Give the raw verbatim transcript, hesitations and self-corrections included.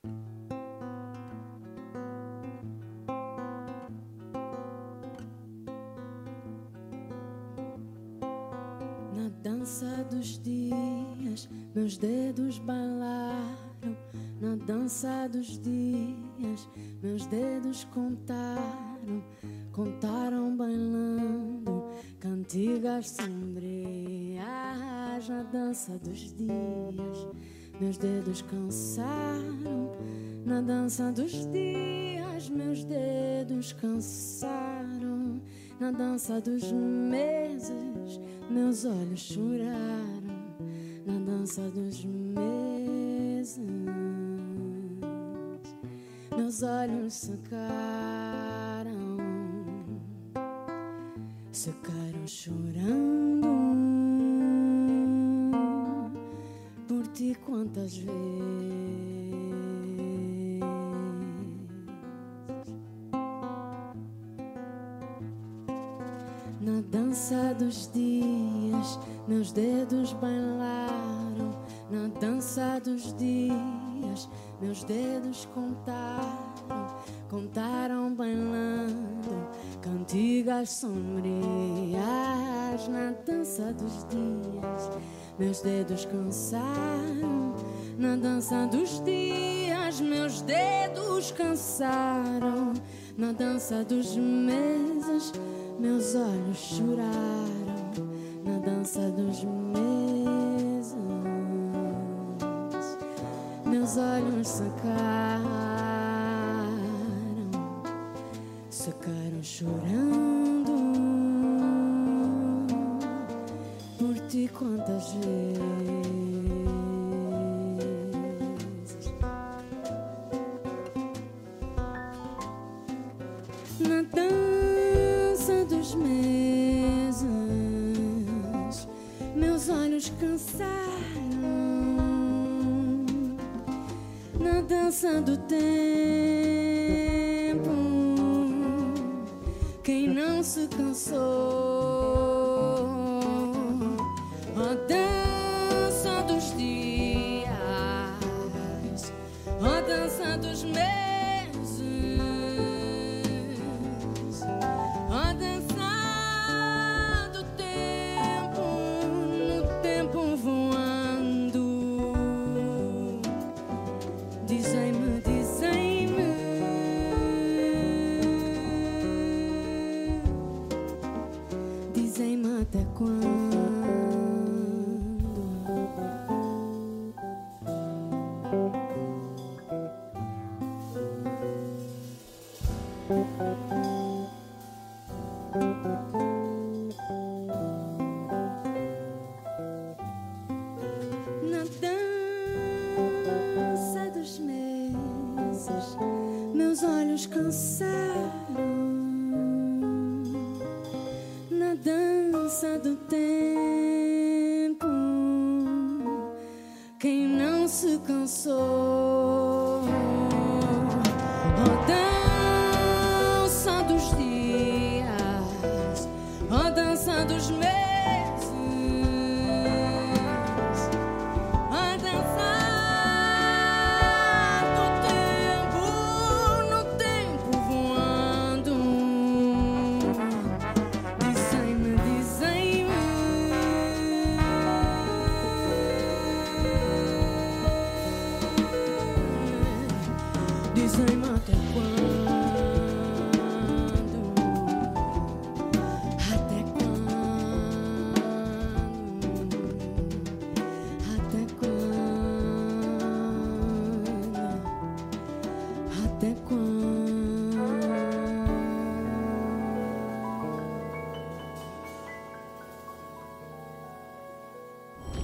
Na dança dos dias, meus dedos bailaram. Na dança dos dias, meus dedos contaram. Contaram bailando cantigas sombrias. Na dança dos dias, meus dedos cansaram. Na dança dos dias, meus dedos cansaram. Na dança dos meses, meus olhos choraram. Na dança dos meses, meus olhos secaram. Secaram chorando por ti quantas vezes. Na dança dos dias, meus dedos bailaram. Na dança dos dias, meus dedos contaram. Contaram bailando cantigas sombrias. Na dança dos dias, meus dedos cansaram. Na dança dos dias, meus dedos cansaram. Na dança dos meses, meus olhos choraram. Na dança dos meses, meus olhos secaram. Secaram chorando por ti quantas vezes. Na dança dos meses, meus olhos cansaram. Na dança do tempo, quem não se cansou. A dança dos dias, a dança dos meses, a dança do tempo, no tempo voando. Dizem-me, dizem-me, dizem-me até quando. Na dança dos meses, meus olhos cansaram. Na dança do tempo, quem não se cansou. A dança dos dias, a dança dos meses, a dança do tempo, no tempo voando. Dizem-me, dizem-me, dizem-me até